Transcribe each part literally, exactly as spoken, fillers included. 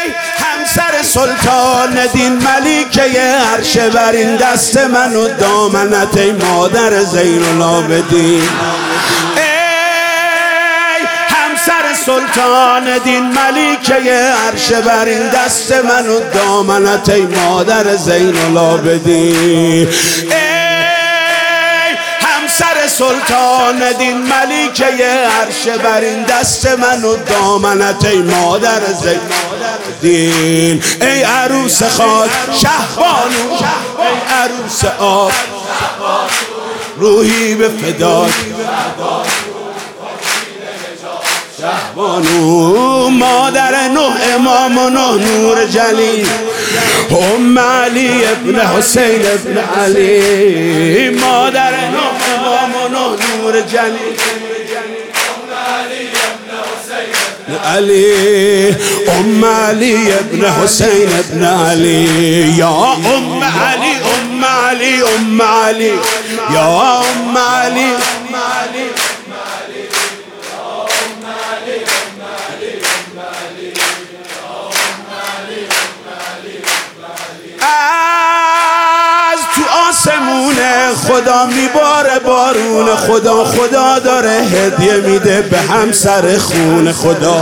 همسر سلطان دین ملیکه عرش بر این دست من و دامنت ای مادر زین العابدین. همسر سلطان دین ملیکه عرش بر این دست من و دامنت ای مادر زین العابدین. همسر سلطان دین ملیکه عرش بر این دست من و دامنت ای مادر زین العابدین. ای عروس خاک شهبانو، ای عروس آب روحی به فدات شهبانو. مادر نه امام و نه نور جلی، ام علی ابن حسین ابن علی. مادر نه امام و نه نور جلی، علی ام علی ابن حسین ابن علی. یا ام علی ام علی ام علی یا ام علی از تو آسمون خدا میباره بارون. خدا خدا داره هدیه میده به همسر خون خدا.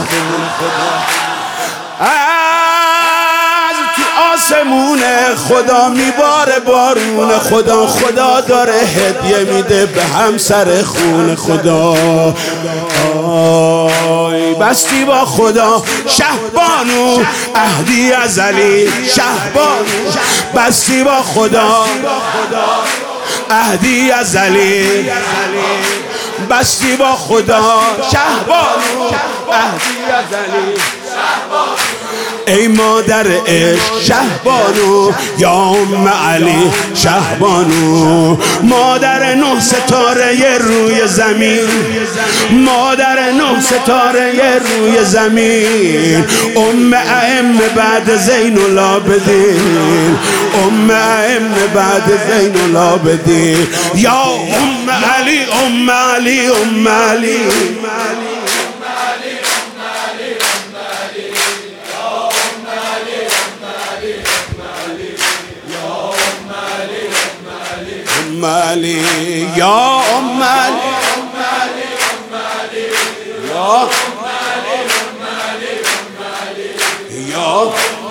از تو آسمون خدا میباره بارون. خدا خدا داره هدیه میده به همسر خون خدا. آی بستی با خدا شهبانو، عهدی ازلی شهبانو. بستی با خدا عهدی ازلی، بستی با خدا شهبانو، عهدی ازلی. ای مادر عشق شهبانو، یا ام علی شهبانو. مادر نه ستاره روی زمین، مادر نه ستاره روی زمین. ام ائمه بعد زین العابدین، ام ائمه بعد زین العابدین. یا ام علی ام علی ام علی مالی. یا ام علی یا یا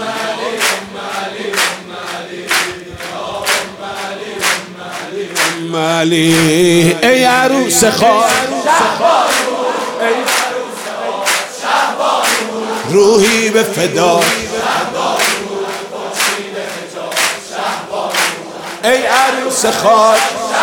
مالی. ای عروس خاک روحی به فدا. ای عروس خاک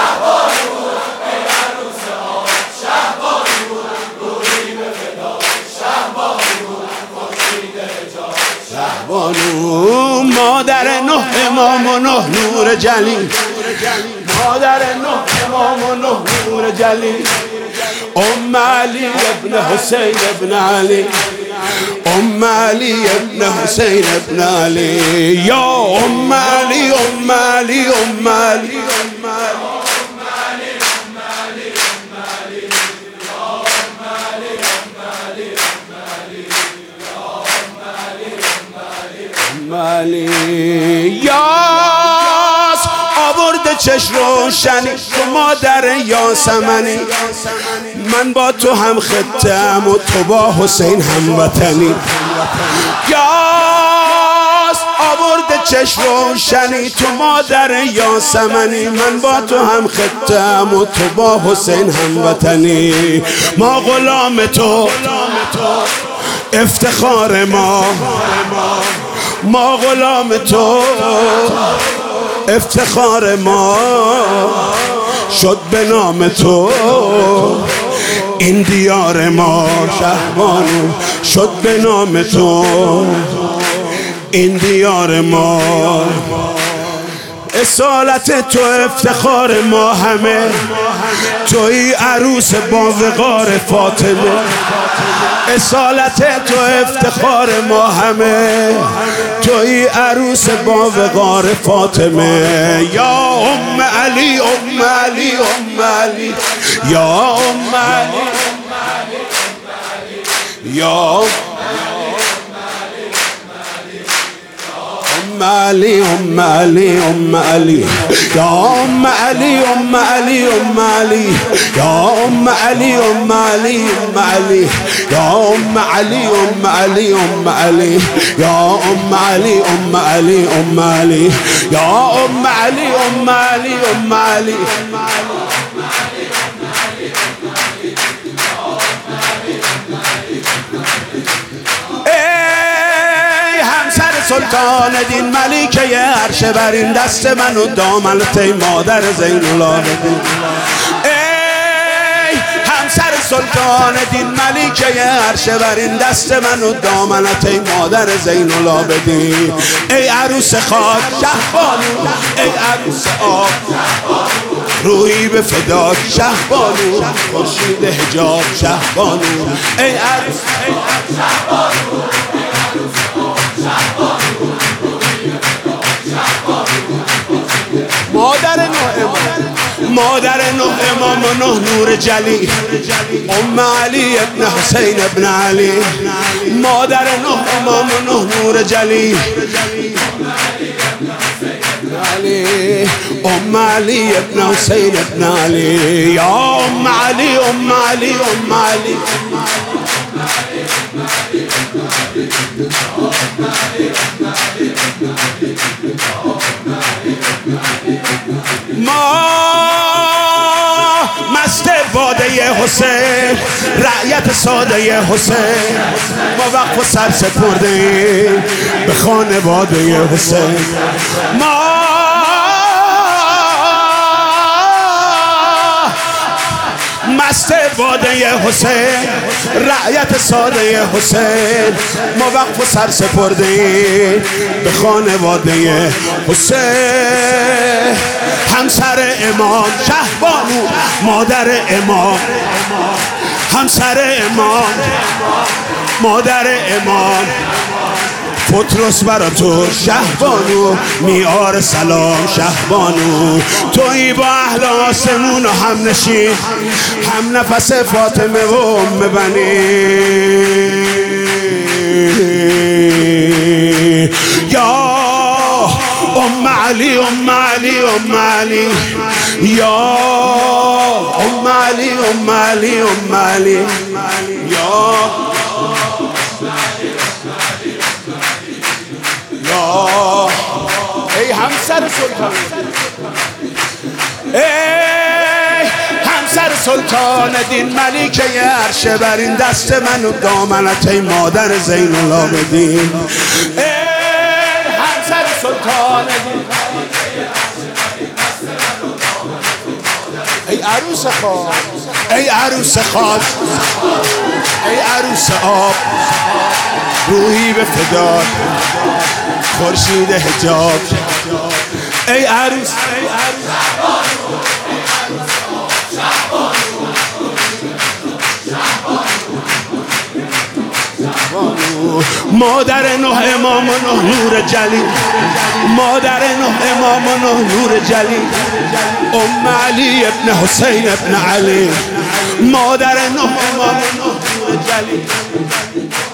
شهبانو. مادر نه امام و نه نور جلی، مادر نه امام و نه نور جلی. ام علی ابن حسین ابن علی، ام علی ابن حسین ابن علی. یا ام علی ام علی ام علی مالی. یاس آورده چشم روشنی تو مادر یاسمنی. من با تو هم خطه‌ام و تو با حسین هم وطنی. یاس آورده چشم روشنی تو مادر یاسمنی. من با تو هم خطه‌ام و تو با حسین هم وطنی. ما غلام تو افتخار ما، ما غلام تو افتخار ما. شد به نام تو این دیار ما شهبانو. شد به نام تو این دیار ما. اصالت تو افتخار ما همه. توی عروس با وقار فاطمه. اصالت تو افتخار ما همه. توی عروس با وقار فاطمه. یا ام علی ام علی ام علی یا ام علی یا ام علی ام علی ام علی یا ام علی ام علی ام علی یا ام علی ام علی ام علی یا ام علی ام علی ام علی یا ام علی ام علی ام علی یا ام علی ام علی ام علی سلطان دین ملیکه عرش برین دست من و دامنت ای مادر زین العابدین ای همسر سلطان دین ملیکه عرش برین دست من و دامنت ای مادر زین العابدین ای عروس خاک شهبانو ای عروس آب روی به فداک شهبانو خورشید حجاب شهبانو ای عروس شهبانو مادر نه امام مادر نه امام و نه نور جلی ام علی ابن حسین ابن علی مادر نه امام و نه نور جلی علی ام علی ابن حسین ابن علی یا ام علی ام علی ام علی ما مست باده حسین رعیت ساده حسین ما وقف و سر سپردیم به خانواده حسین ما مست باده حسین رعیت ساده حسین ما وقف و سر سپردیم به خانواده حسین همسر امام شهبانو مادر امام همسر امام مادر امام پتروس برا تو شهبانو میار سلام شهبانو تویی با اهل آسمون و هم نشین هم نفس فاطمه و ام بنی یا ام علی ام علی ام علی یا ام علی ام علی ام علی یا ای همسر سلطان ای همسر سلطان دین ملیکه عرش برین دست من و دامنت ای مادر زین العابدین ای همسر سلطان دین ای عروس خاک ای عروس خاک ای عروس آب روحی به فداک خورشید حجاب ای عروس ای عروس مادر نه امام و نه نور جلی مادر نه امام و نه نور جلی ام علی ابن حسین ابن علی مادر نه امام و نه نور جلی